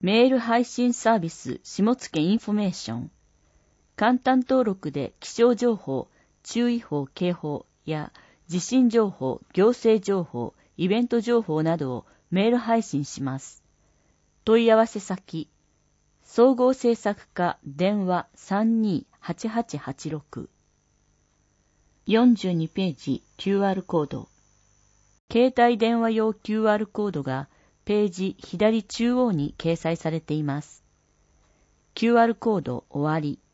メール配信サービス下野インフォメーション。簡単登録で気象情報、注意報、警報や地震情報、行政情報、イベント情報などをメール配信します。問い合わせ先、総合制作課電話 328886。42ページ QR コード。携帯電話用 QR コードがページ左中央に掲載されています。QR コード終わり。